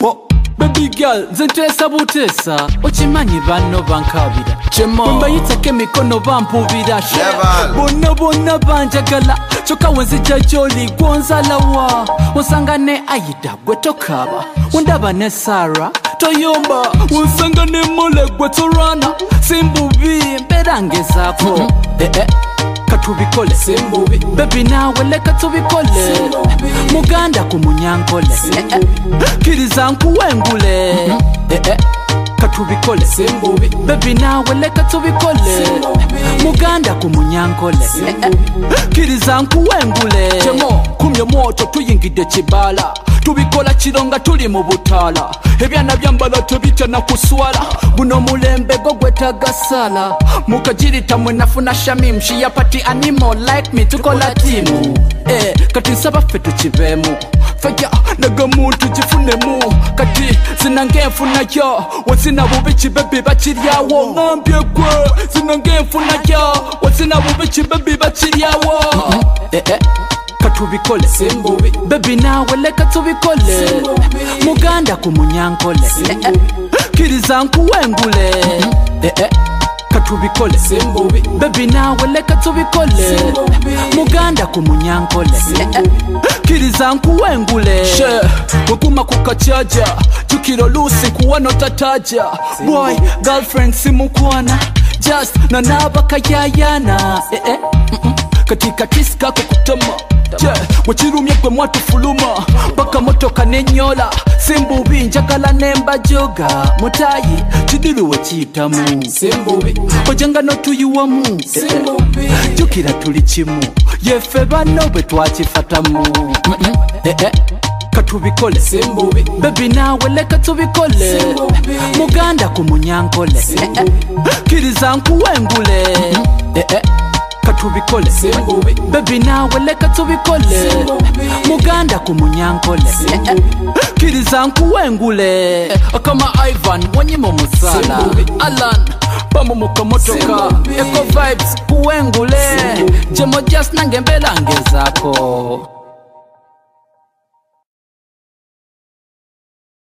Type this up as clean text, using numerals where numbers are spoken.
Baby girl, zentesa butesa ochimanyi bano bankabira mbayitako emikono bampubira bonna banjagala kyokka wenzija gy'oli gwonzalawa onsanga ne Aida gwe tokaba wondaba ne Sara toyomba wonsanga ne Mole gwe torwana simbubi mbeera ngezaako katubikole baby nawe leka tubikole muganda ku munyankole kiriza nkuwengule katubikole baby nawe leka tubikole muganda ku munyankole kiriza nkuwengule kumye moto tuyingidde kibala tubikola kironga tuli mu butaala ebyana byambala tubitya na kuswala buno mulembe go gwetaga sala mukajirita mwenafuna shamim shia pati animal like me tukola timu kati nsaba ffe tukivemu fajja nagamuntu gifunemu kati zinangenfunayo wazina bubi baby bakiryawo ngambye gwe zinangenfunayo wazina bubi baby bakiryawo katubikole baby nawe leka tubikole muganda ku munyankole kiriza nkuwengule katubikole baby nawe leka tubikole muganda ku munyankole kiriza nkuwengule wekuma kukachaja tukiro lusi kuwa notataja boy girlfriend simukwana just nanaba kayayana katika kiska kukutama wachirumye gwe mwatufuluma baka motoka nenyola simbubi njagala nembajoga mutayi kidiru wekiyitamu ojanga notuyuwamu jukira tuli kimu yefe bano bwe twakifatamu katubikole baby nawe leka tubikole muganda ku munyankole kiriza nkuwengule katubikole baby nawe leka tubikole muganda ku munyankole kiriza nkuwengule kama Ivan wanyima musala Alan bamu mukamotoka eco vibes kuwengule jemo just nange mbela ngezako